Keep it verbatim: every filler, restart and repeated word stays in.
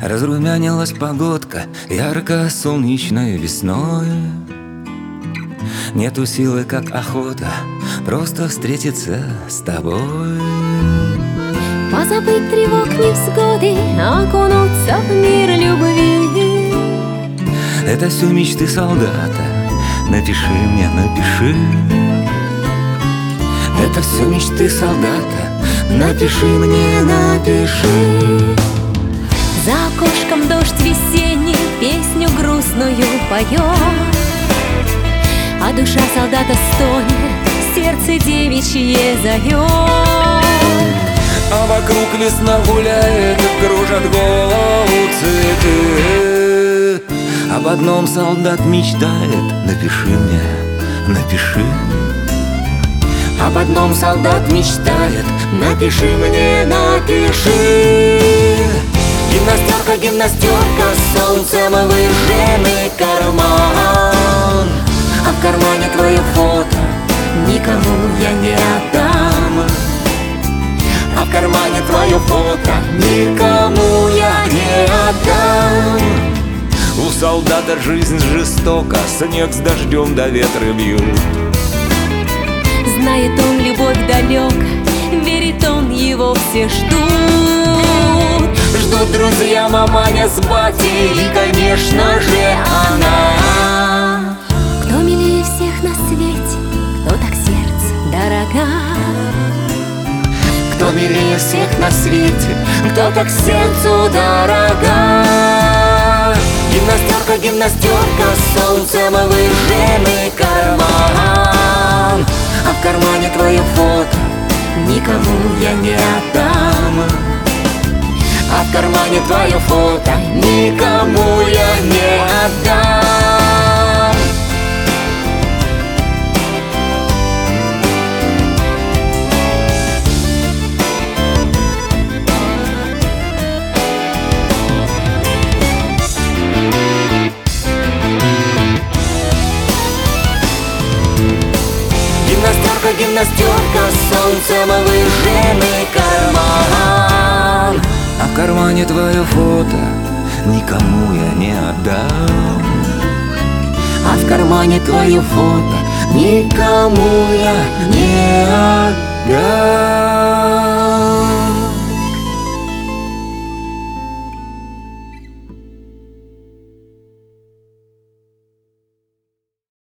Разрумянилась погодка ярко-солнечной весной. Нету силы, как охота, просто встретиться с тобой. Позабыть тревог невзгоды, окунуться в мир любви. Это все мечты солдата, напиши мне, напиши. Это все мечты солдата, напиши мне, напиши. За окошком дождь весенний песню грустную поет, а душа солдата стонет, сердце девичье зовет. А вокруг весна гуляет, кружат голову цветы. Об одном солдат мечтает, напиши мне, напиши. Об одном солдат мечтает, напиши мне, напиши. Гимнастерка, гимнастерка, солнцем выжженный карман, а в кармане твое фото никому я не отдам. А в кармане твое фото никому я не отдам. У солдата жизнь жестока, снег с дождем до ветра бьют. Знает он, любовь далек, верит он, его все ждут. Ждут друзья, маманя с батей и, конечно же, она. Кто милее всех на свете, кто так сердцу дорога. Кто милее всех на свете, кто так сердцу дорога. Гимнастерка, гимнастерка, солнцем выжженный карман, а в кармане твое фото никому я не отдам. А в кармане твое фото никому я не отдам. Гимнастерка, гимнастерка, солнцем выжженный карман, а в кармане твое фото никому я не отдам. А в кармане твое фото никому я не отдам.